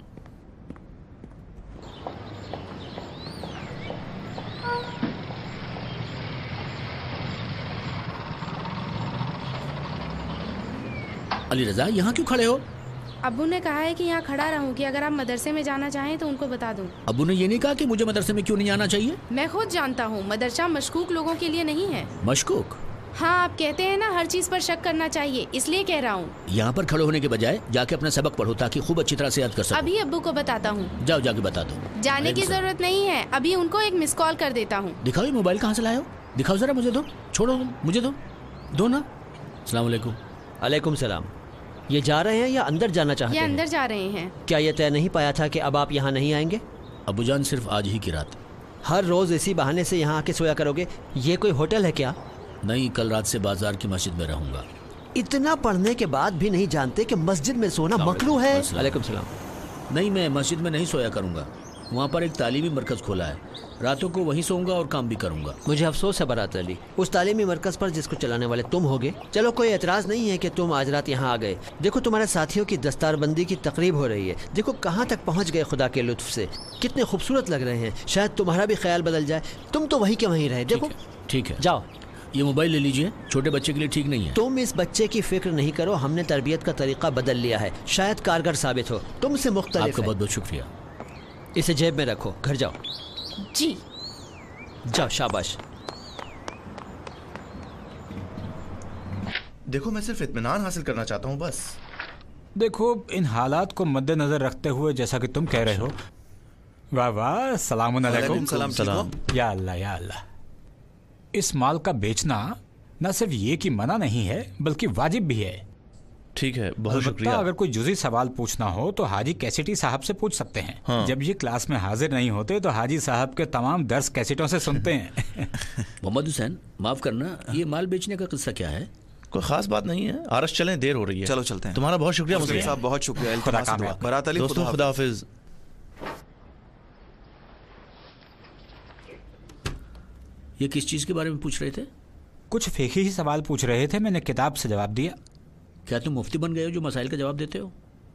علی رضا، یہاں کیوں کھڑے ہو؟ ابو نے کہا ہے کہ یہاں کھڑا رہوں کہ اگر آپ مدرسے میں جانا چاہیں تو ان کو بتا دوں۔ ابو نے یہ نہیں کہا کہ مجھے مدرسے میں کیوں نہیں آنا چاہیے؟ میں خود جانتا ہوں، مدرسہ مشکوک لوگوں کے لیے نہیں ہے۔ مشکوک؟ ہاں، آپ کہتے ہیں نا ہر چیز پر شک کرنا چاہیے، اس لیے کہہ رہا ہوں۔ یہاں پر کھڑے ہونے کے بجائے جا کے اپنا سبق پڑھو تاکہ خوب اچھی طرح سے یاد کر سکو۔ ابھی ابو کو بتاتا ہوں۔ جاؤ جا کے بتا دو۔ جانے کی ضرورت نہیں ہے، ابھی ان کو ایک مس کال کر دیتا ہوں۔ دکھاؤ یہ موبائل کہاں سے لائے ہو، دکھاؤ ذرا، مجھے دو، چھوڑو مجھے دو دو نا۔ السلام علیکم۔ علیکم السلام۔ یہ جا رہے ہیں یا اندر جانا چاہتے یہ ہیں؟ اندر جا رہے ہیں۔ کیا یہ طے نہیں پایا تھا کہ اب آپ یہاں نہیں آئیں گے؟ ابو جان، صرف آج ہی کی رات۔ ہر روز اسی بہانے سے یہاں آ کے سویا کرو گے؟ یہ کوئی ہوٹل ہے کیا؟ نہیں، کل رات سے بازار کی مسجد میں رہوں گا۔ اتنا پڑھنے کے بعد بھی نہیں جانتے کہ مسجد میں سونا مکروہ ہے؟ علیکم السلام۔ نہیں، میں مسجد میں نہیں سویا کروں گا، وہاں پر ایک تعلیمی مرکز کھولا ہے، راتوں کو وہیں سوؤں گا اور کام بھی کروں گا. مجھے افسوس ہے برات علی، اس تعلیمی مرکز پر جس کو چلانے والے تم ہوگے. چلو کوئی اعتراض نہیں ہے کہ تم آج رات یہاں آ گئے. دیکھو تمہارے ساتھیوں کی دستار بندی کی تقریب ہو رہی ہے. دیکھو کہاں تک پہنچ گئے خدا کے لطف سے، کتنے خوبصورت لگ رہے ہیں. شاید تمہارا بھی خیال بدل جائے. تم تو وہیں کے وہیں رہے. دیکھو ٹھیک ہے، جاؤ. یہ موبائل لے لیجئے، چھوٹے بچے کے لیے ٹھیک نہیں ہے. تم اس بچے کی فکر نہیں کرو، ہم نے تربیت کا طریقہ بدل لیا ہے، شاید کارگر ثابت ہو. تم سے مختلف. آپ کا بہت بہت شکریہ. اسے جیب میں رکھو. گھر جاؤ. جی جاؤ. شاباش. دیکھو میں صرف اطمینان حاصل کرنا چاہتا ہوں بس. دیکھو ان حالات کو مد نظر رکھتے ہوئے جیسا کہ تم کہہ رہے ہو. واہ واہ، السلام علیکم. سلام. یا اللہ یا اللہ. اس مال کا بیچنا نہ صرف یہ کہ منع نہیں ہے بلکہ واجب بھی ہے. ٹھیک ہے، بہت شکریہ. اگر کوئی جزئی سوال پوچھنا ہو تو حاجی کیسٹی صاحب سے پوچھ سکتے ہیں. ہاں. جب یہ کلاس میں حاضر نہیں ہوتے تو حاجی صاحب کے تمام درس کیسٹوں سے سنتے ہیں. محمد حسین معاف کرنا، یہ مال بیچنے کا قصہ کیا ہے؟ کوئی خاص بات نہیں ہے. آرش چلیں، دیر ہو رہی ہے. چلو چلتے ہیں. تمہارا بہت شکریہ مصطفی صاحب، بہت شکریہ. خدا کامیاب. برات علی. دوستوں خدا حافظ. یہ کس چیز کے بارے میں پوچھ رہے تھے؟ کچھ فقہی ہی سوال پوچھ رہے تھے، میں نے کتاب سے جواب دیا. کیا تم مفتی بن گئے ہو جو مسائل کا جواب دیتے ہو؟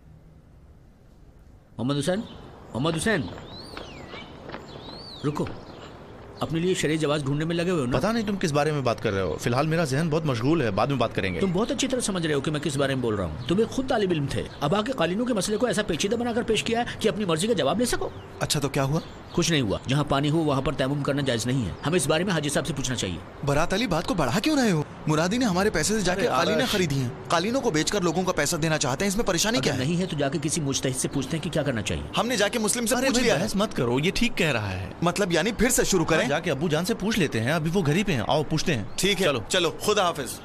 محمد حسین، محمد حسین رکو. اپنے لیے شرعی جواز ڈھونڈنے میں لگے ہوئے ہو نا؟ پتہ نہیں تم کس بارے میں بات کر رہے ہو. فی الحال میرا ذہن بہت مشغول ہے، بعد میں بات کریں گے. تم بہت اچھی طرح سمجھ رہے ہو کہ میں کس بارے میں بول رہا ہوں. تم ایک خود طالب علم تھے، اب آ کے قالینوں کے مسئلے کو ایسا پیچیدہ بنا کر پیش کیا ہے کہ اپنی مرضی کا جواب لے سکو. اچھا تو کیا ہوا؟ کچھ نہیں ہوا. جہاں پانی ہو وہاں پر تیمم کرنا جائز نہیں ہے. ہمیں اس بارے میں حاجی صاحب سے پوچھنا چاہیے. برات علی بات کو بڑھا کیوں رہے ہو؟ مرادی نے ہمارے پیسے سے جا کے قالینیں خریدی ہیں. قالینوں کو بیچ کر لوگوں کا پیسہ دینا چاہتے ہیں، اس میں پریشانی کیا ہے؟ نہیں ہے تو جا کے کسی مجتہد سے پوچھتے ہیں کہ کیا کرنا چاہیے. ہم نے جا کے مسلم سے پوچھ لیا ہے. مت کرو، یہ ٹھیک کہہ رہا ہے. مطلب یعنی پھر سے شروع کریں؟ جا کے ابو جان سے پوچھ لیتے ہیں، ابھی وہ گھر ہی پہ ہیں. آؤ پوچھتے ہیں. ٹھیک ہے، چلو چلو. خدا حافظ.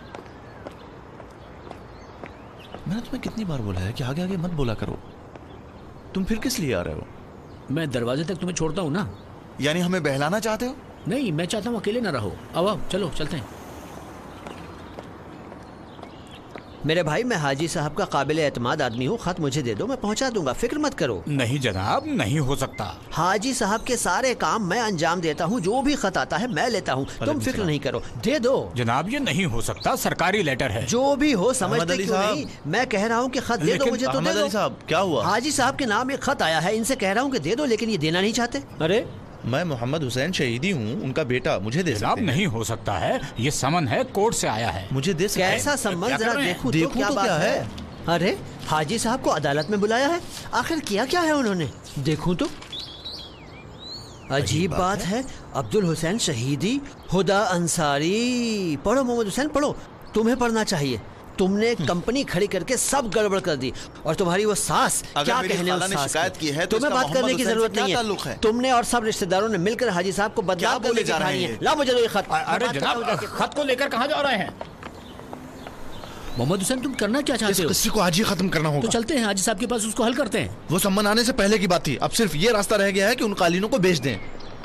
میں نے تمہیں کتنی بار بولا ہے کہ آگے آگے مت بولا کرو. تم پھر کس لیے آ رہے ہو؟ میں دروازے تک تمہیں چھوڑتا ہوں نا. یعنی ہمیں بہلانا چاہتے ہو؟ نہیں، میں چاہتا ہوں اکیلے نہ رہو. آؤ آؤ چلو چلتے ہیں. میرے بھائی میں حاجی صاحب کا قابل اعتماد آدمی ہوں. خط مجھے دے دو، میں پہنچا دوں گا. فکر مت کرو. نہیں جناب، نہیں ہو سکتا. حاجی صاحب کے سارے کام میں انجام دیتا ہوں. جو بھی خط آتا ہے میں لیتا ہوں. تم فکر نہیں کرو. دے دو. جناب یہ نہیں ہو سکتا، سرکاری لیٹر ہے. جو بھی ہو سمجھتے کیوں نہیں. میں کہہ رہا ہوں کہ خط دے دو مجھے تو دے دو. صاحب کیا ہوا؟ حاجی صاحب کے نام ایک خط آیا ہے، ان سے کہہ رہا ہوں کہ دے دو، لیکن یہ دینا نہیں چاہتے. ارے میں محمد حسین شہیدی ہوں، ان کا بیٹا. مجھے دے جناب نہیں ہو سکتا ہے، یہ سمن ہے، کورٹ سے آیا ہے. مجھے دے سکتے ہیں. کیسا سمن؟ ذرا دیکھو تو کیا بات ہے. ارے حاجی صاحب کو عدالت میں بلایا ہے، آخر کیا کیا ہے انہوں نے؟ دیکھوں تو. عجیب بات ہے. عبد الحسین شہیدی، ہدا انصاری. پڑھو محمد حسین پڑھو، تمہیں پڑھنا چاہیے. تم نے کمپنی کھڑی کر کے سب گڑبڑ کر دی، اور تمہاری وہ ساس کیا کہنے اس ساس کی. تمہیں بات کرنے کی ضرورت نہیں ہے. تم نے اور سب رشتہ داروں نے مل کر حاجی صاحب کو بدنام کرنے کی کہانی ہے. لا مجھے دو یہ خط. ارے جناب خط کو لے کر کہاں جا رہے ہیں؟ محمد حسین تم کرنا کیا چاہتے ہو؟ اس قصے کو آج ہی ختم کرنا ہوگا. تو چلتے ہیں حاجی صاحب کے پاس، اس کو حل کرتے ہیں. وہ سمن آنے سے پہلے کی بات تھی. اب صرف یہ راستہ رہ گیا ہے کہ ان قالینوں کو بیچ دیں.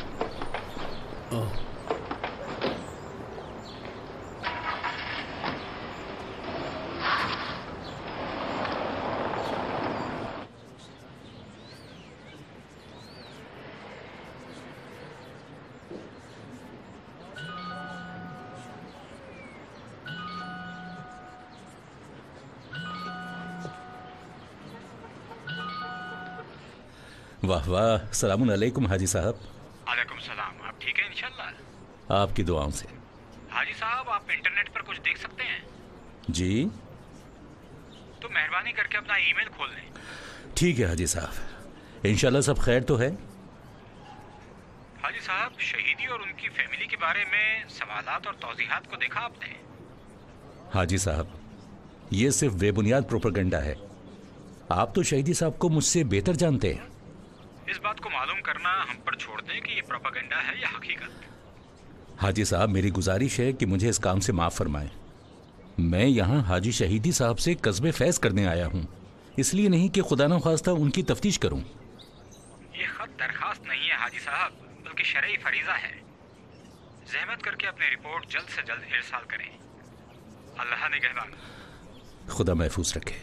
واہ واہ، السلام علیکم حاجی صاحب. وعلیکم السلام. آپ ٹھیک ہیں انشاءاللہ؟ آپ کی دعاؤں سے. حاجی صاحب آپ انٹرنیٹ پر کچھ دیکھ سکتے ہیں؟ جی تو مہربانی کر کے اپنا ای میل کھول لیں. ٹھیک ہے حاجی صاحب، انشاءاللہ سب خیر تو ہے؟ حاجی صاحب شہیدی اور ان کی فیملی کے بارے میں سوالات اور توضیحات کو دیکھا آپ نے؟ حاجی صاحب یہ صرف بے بنیاد پروپیگنڈا ہے. آپ تو شہیدی صاحب کو مجھ سے بہتر جانتے ہیں. اس بات کو معلوم کرنا ہم پر چھوڑ دیں کہ یہ پروپیگنڈا ہے یا حقیقت. حاجی صاحب میری گزارش ہے کہ مجھے اس کام سے معاف فرمائیں. میں یہاں حاجی شہیدی صاحب سے قصب فیض کرنے آیا ہوں، اس لیے نہیں کہ خدا نخواستہ ان کی تفتیش کروں. یہ خط درخواست نہیں ہے حاجی صاحب، بلکہ شرعی فریضہ ہے. زحمت کر کے اپنی رپورٹ جلد سے جلد ارسال کریں. اللہ نگہبان. خدا محفوظ رکھے.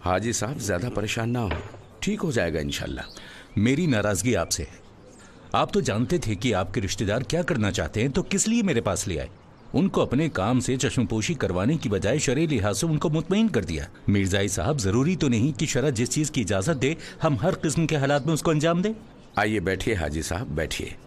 हाजी साहब ज्यादा परेशान ना हो, ठीक हो जाएगा इंशाल्लाह। मेरी नाराजगी आपसे है। आप तो जानते थे कि आपके रिश्तेदार क्या करना चाहते हैं, तो किस लिए मेरे पास ले आए? उनको अपने काम से चश्मपोशी करवाने की बजाय शरई लिहाज से उनको मुतमईन कर दिया। मिर्जाई साहब, जरूरी तो नहीं कि शरअ जिस चीज की इजाजत दे हम हर किस्म के हालात में उसको अंजाम दें। आइए बैठिए हाजी साहब, बैठिए।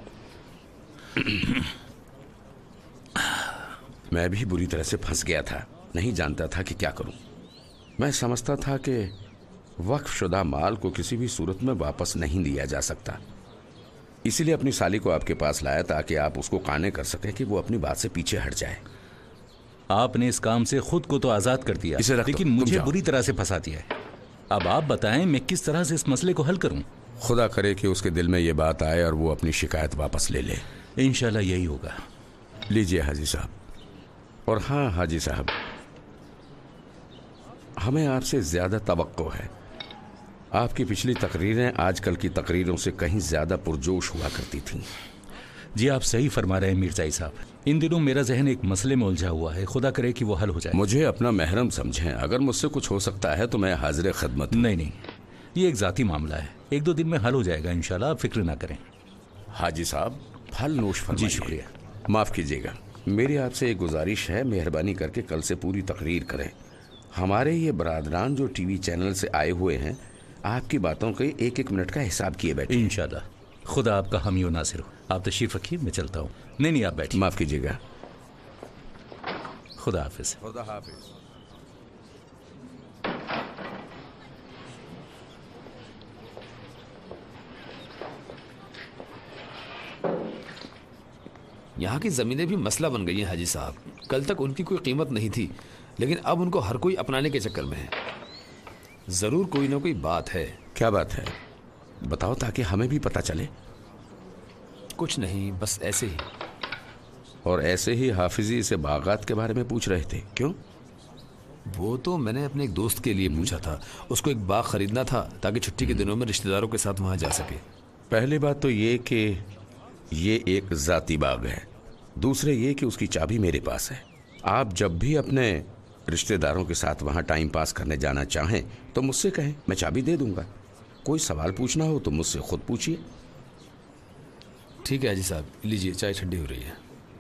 मैं भी बुरी तरह से फंस गया था, नहीं जानता था कि क्या करूं। मैं समझता था कि वक्फ शुदा माल को किसी भी सूरत में वापस नहीं दिया जा सकता, इसीलिए अपनी साली को आपके पास लाया ताकि आप उसको काने कर सकें कि वो अपनी बात से पीछे हट जाए। आपने इस काम से खुद को तो आजाद कर दिया, लेकिन मुझे बुरी तरह से फंसा दिया है। अब आप बताएं मैं किस तरह से इस मसले को हल करूं? खुदा करे कि उसके दिल में ये बात आए और वो अपनी शिकायत वापस ले ले। इंशाल्लाह यही होगा। लीजिए हाजी साहब। और हाँ हाजी साहब, हमें आपसे ज्यादा तवक्को है। आपकी पिछली तकरीरें आजकल की तकरीरों से कहीं ज्यादा पुरजोश हुआ करती थीं। जी आप सही फरमा रहे हैं मिर्जाई साहब। इन दिनों मेरा जहन एक मसले में उलझा हुआ है, खुदा करे कि वो हल हो जाए। मुझे अपना महरम समझें, अगर मुझसे कुछ हो सकता है तो मैं हाजिर खिदमत। नहीं नहीं, ये एक जाती मामला है, एक दो दिन में हल हो जाएगा इंशाल्लाह, आप फिक्र ना करें। हाजी साहब फल नोश फरमाइए। जी शुक्रिया। माफ कीजिएगा, मेरी आपसे एक गुजारिश है, मेहरबानी करके कल से पूरी तकरीर करें। हमारे ये बरादरान जो टीवी चैनल से आए हुए हैं आपकी बातों के एक एक मिनट का हिसाब किए बैठे। इंशाल्लाह, खुदा आपका हामी और नासिर हो। आप तशरीफ रखिए, मैं चलता हूँ। नहीं नहीं आप बैठिए। माफ कीजिएगा। खुदा हाफिज। खुदा हाफिज। यहाँ की ज़मीनें भी मसला बन गई हैं हाजी साहब। कल तक उनकी कोई कीमत नहीं थी, लेकिन अब उनको हर कोई अपनाने के चक्कर में है। ज़रूर कोई ना कोई बात है। क्या बात है बताओ, ताकि हमें भी पता चले। कुछ नहीं, बस ऐसे ही। और ऐसे ही हाफिजी से बागात के बारे में पूछ रहे थे, क्यों? वो तो मैंने अपने एक दोस्त के लिए पूछा था। उसको एक बाग खरीदना था ताकि छुट्टी के दिनों में रिश्तेदारों के साथ वहाँ जा सके। पहली बात तो ये कि ये एक जाती बाग है, दूसरे ये कि उसकी चाबी मेरे पास है। आप जब भी अपने रिश्तेदारों के साथ वहाँ टाइम पास करने जाना चाहें तो मुझसे कहें, मैं चाबी दे दूंगा। कोई सवाल पूछना हो तो मुझसे खुद पूछिए। ठीक है हाजी साहब, लीजिए, चाय ठंडी हो रही है।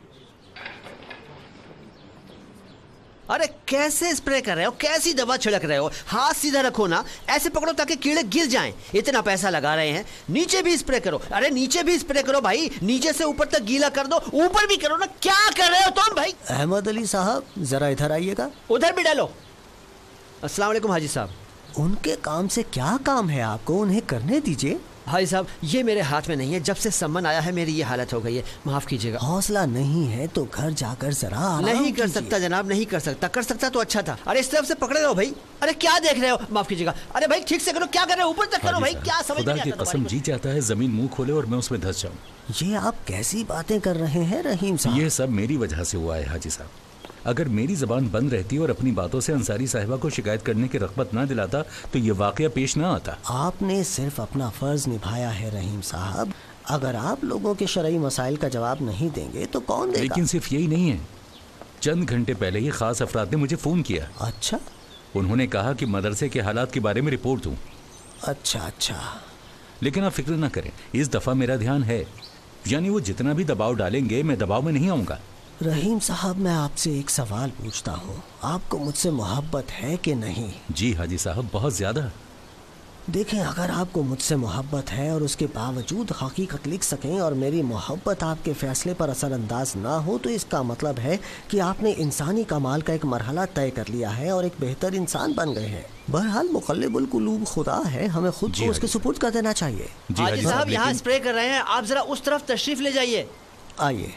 अरे कैसे स्प्रे कर रहे हो, कैसी दवा छिड़क रहे हो? हाथ सीधा रखो ना, ऐसे पकड़ो ताकि कीड़े गिर जाएं। इतना पैसा लगा रहे हैं, नीचे भी स्प्रे करो। अरे नीचे भी स्प्रे करो भाई, नीचे से ऊपर तक गीला कर दो, ऊपर भी करो ना। क्या कर रहे हो तुम भाई? अहमद अली साहब जरा इधर आइएगा। उधर भी डालो। अस्सलाम वालेकुम हाजी साहब। उनके काम से क्या काम है आपको, उन्हें करने दीजिए। भाई साहब ये मेरे हाथ में नहीं है, जब से सम्मन आया है मेरी ये हालत हो गई है, माफ कीजिएगा। हौसला नहीं है तो घर जाकर जरा आराम नहीं कर सकता जनाब, नहीं कर सकता। कर सकता तो अच्छा था। अरे इस तरफ से पकड़े रहो भाई। अरे क्या देख रहे हो, माफ कीजिएगा। अरे भाई ठीक से करो, क्या कर रहे हो? ऊपर तक करो भाई, क्या समझ खुदा की कसम जी चाहता है जमीन मुंह खोले और मैं उसमें धंस जाऊं। ये आप कैसी बातें कर रहे हैं रहीम साहब? ये सब मेरी वजह से हुआ है हाजी साहब। अगर मेरी जबान बंद रहती और अपनी बातों से अंसारी साहिबा को शिकायत करने की रग़बत ना दिलाता तो ये वाकया पेश ना आता। आपने सिर्फ अपना फर्ज निभाया है रहीम साहब। अगर आप लोगों के शरई मसाइल का जवाब नहीं देंगे तो कौन देगा? लेकिन सिर्फ यही नहीं है, चंद घंटे पहले ही खास अफराद ने मुझे फोन किया। अच्छा? उन्होंने कहा कि मदरसे के हालात के बारे में रिपोर्ट दूं। अच्छा अच्छा। लेकिन आप फिक्र ना करें, इस दफा मेरा ध्यान है, यानी वो जितना भी दबाव डालेंगे मैं दबाव में नहीं आऊंगा। रहीम साहब मैं आपसे एक सवाल पूछता हूँ, आपको मुझसे मोहब्बत है कि नहीं? जी हाजी साहब बहुत ज्यादा। देखें, अगर आपको मुझसे मोहब्बत है और उसके बावजूद हकीकत लिख सकें और मेरी मोहब्बत आपके फैसले पर असरअंदाज ना हो तो इसका मतलब है कि आपने इंसानी कमाल का एक मरहला तय कर लिया है और एक बेहतर इंसान बन गए हैं। बहरहाल मुक़ल्लिबुल कुलूब खुदा है, हमें खुद को उसके सुपुर्द कर देना चाहिए। हाजी साहब यहाँ स्प्रे कर रहे हैं, आप जरा उस तरफ तशरीफ ले जाइए। आइए।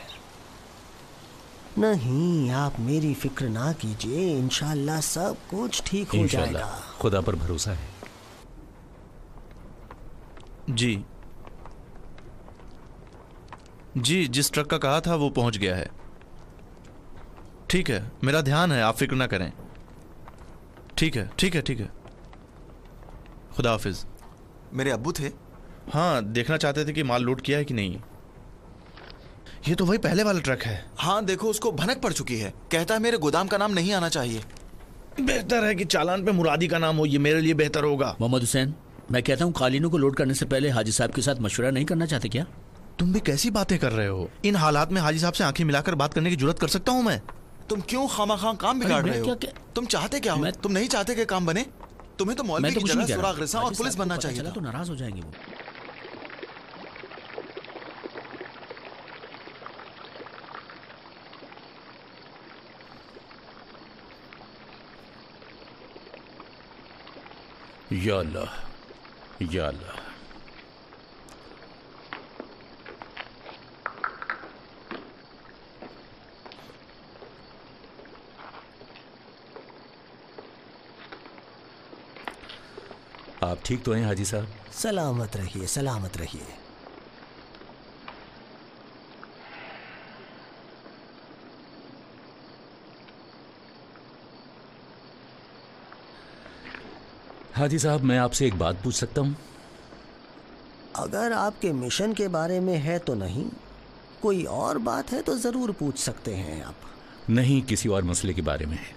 नहीं, आप मेरी फिक्र ना कीजिए, इंशाल्लाह सब कुछ ठीक हो जाएगा। खुदा पर भरोसा है। जी जी जिस ट्रक का कहा था वो पहुंच गया है। ठीक है, मेरा ध्यान है, आप फिक्र ना करें। ठीक है ठीक है ठीक है, खुदा हाफिज। मेरे अब्बू थे? हाँ, देखना चाहते थे कि माल लोड किया है कि नहीं। ये तो वही पहले वाला ट्रक है। हाँ देखो, उसको भनक पड़ चुकी है। कहता है मेरे गोदाम का नाम नहीं आना चाहिए। بہتر ہے کہ چالان پہ مرادی کا نام ہو, یہ میرے لیے بہتر ہوگا. محمد حسین, میں کہتا ہوں قالینوں کو لوڈ کرنے سے پہلے حاجی صاحب کے ساتھ مشورہ نہیں کرنا چاہتے کیا؟ تم بھی کیسی باتیں کر رہے ہو؟ ان حالات میں حاجی صاحب سے آنکھیں ملا کر بات کرنے کی جرات کر سکتا ہوں میں؟ تم کیوں خواہ خواہ کام بگاڑ رہے ہو؟ تم چاہتے کیا ہو؟ تم نہیں چاہتے کہ کام بنے؟ تمہیں تو مولوی کی جگہ سراغ رساں اور پولیس بننا چاہیے. تو ناراض ہو جائیں گے وہ. یا اللہ, یا اللہ. آپ ٹھیک تو ہیں حاجی صاحب؟ سلامت رہیے, سلامت رہیے. حاجی صاحب, میں آپ سے ایک بات پوچھ سکتا ہوں؟ اگر آپ کے مشن کے بارے میں ہے تو نہیں, کوئی اور بات ہے تو ضرور پوچھ سکتے ہیں آپ. نہیں, کسی اور مسئلے کے بارے میں ہے.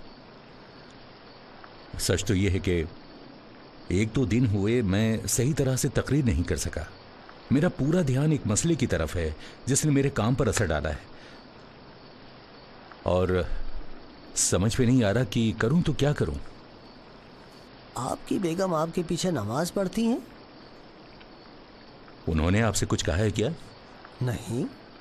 سچ تو یہ ہے کہ ایک دو دن ہوئے میں صحیح طرح سے تقریر نہیں کر سکا. میرا پورا دھیان ایک مسئلے کی طرف ہے جس نے میرے کام پر اثر ڈالا ہے, اور سمجھ میں نہیں آ رہا کہ کروں تو کیا کروں. آپ کی بیگم آپ کے پیچھے نماز پڑھتی ہیں؟ انہوں نے آپ سے کچھ کہا ہے کیا؟ نہیں.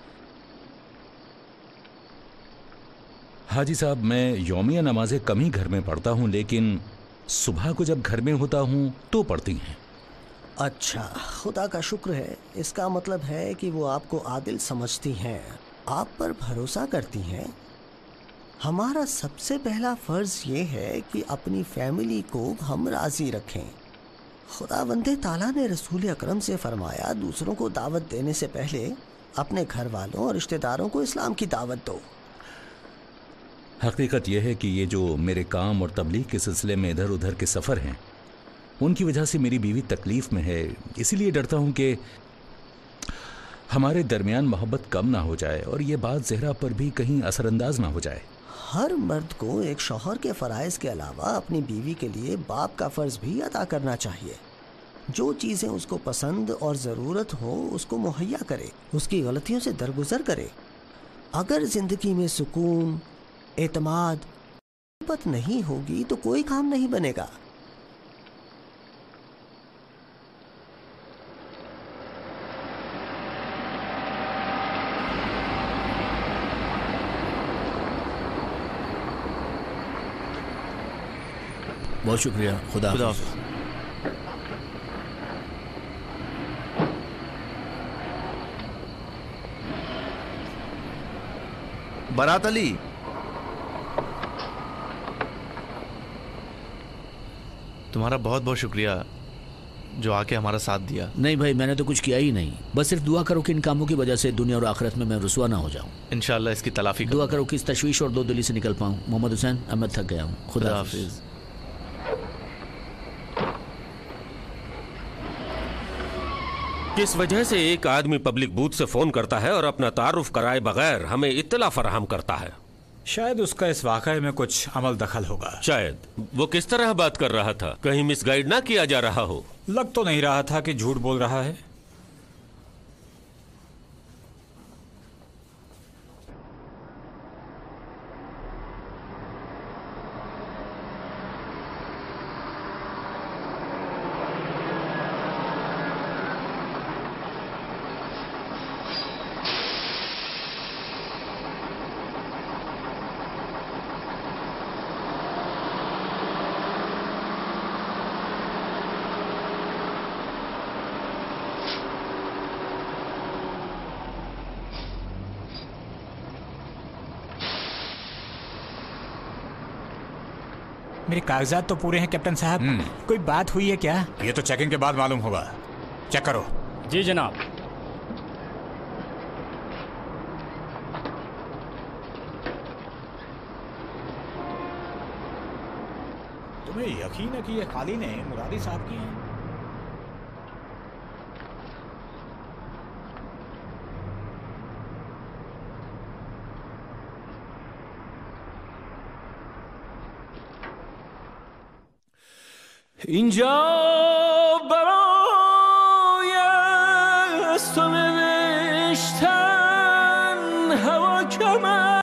حاجی صاحب, میں یومیہ نمازیں کم ہی گھر میں پڑھتا ہوں, لیکن صبح کو جب گھر میں ہوتا ہوں تو پڑھتی ہیں. اچھا, خدا کا شکر ہے. اس کا مطلب ہے کہ وہ آپ کو عادل سمجھتی ہیں, آپ پر بھروسہ کرتی ہیں. ہمارا سب سے پہلا فرض یہ ہے کہ اپنی فیملی کو ہم راضی رکھیں. خدا بندے تعالیٰ نے رسول اکرم سے فرمایا, دوسروں کو دعوت دینے سے پہلے اپنے گھر والوں اور رشتہ داروں کو اسلام کی دعوت دو. حقیقت یہ ہے کہ یہ جو میرے کام اور تبلیغ کے سلسلے میں ادھر ادھر کے سفر ہیں, ان کی وجہ سے میری بیوی تکلیف میں ہے. اسی لیے ڈرتا ہوں کہ ہمارے درمیان محبت کم نہ ہو جائے اور یہ بات زہرا پر بھی کہیں اثر انداز نہ ہو جائے. ہر مرد کو ایک شوہر کے فرائض کے علاوہ اپنی بیوی کے لیے باپ کا فرض بھی ادا کرنا چاہیے. جو چیزیں اس کو پسند اور ضرورت ہو اس کو مہیا کرے, اس کی غلطیوں سے درگزر کرے. اگر زندگی میں سکون, اعتماد, محبت نہیں ہوگی تو کوئی کام نہیں بنے گا. بہت شکریہ. خدا حافظ. برات علی, تمہارا بہت بہت شکریہ جو آ کے ہمارا ساتھ دیا. نہیں بھائی, میں نے تو کچھ کیا ہی نہیں. بس صرف دعا کرو کہ ان کاموں کی وجہ سے دنیا اور آخرت میں میں رسوا نہ ہو جاؤں. انشاءاللہ اس کی تلافی دعا کرو کہ اس تشویش اور دو دلی سے نکل پاؤں. محمد حسین, اب میں تھک گیا ہوں. خدا حافظ. کس وجہ سے ایک آدمی پبلک بوتھ سے فون کرتا ہے اور اپنا تعارف کرائے بغیر ہمیں اطلاع فراہم کرتا ہے؟ شاید اس کا اس واقعے میں کچھ عمل دخل ہوگا. شاید. وہ کس طرح بات کر رہا تھا؟ کہیں مس گائیڈ نہ کیا جا رہا ہو؟ لگ تو نہیں رہا تھا کہ جھوٹ بول رہا ہے. میرے کاغذات تو پورے ہیں کیپٹن صاحب. کوئی بات ہوئی ہے کیا؟ یہ تو چیکنگ کے بعد معلوم ہوگا. چیک کرو. جی جناب. تمہیں یقین ہے کہ یہ قالینیں مرادی صاحب کی ہیں؟ اینجا برای از تو نوشتن هوا کمه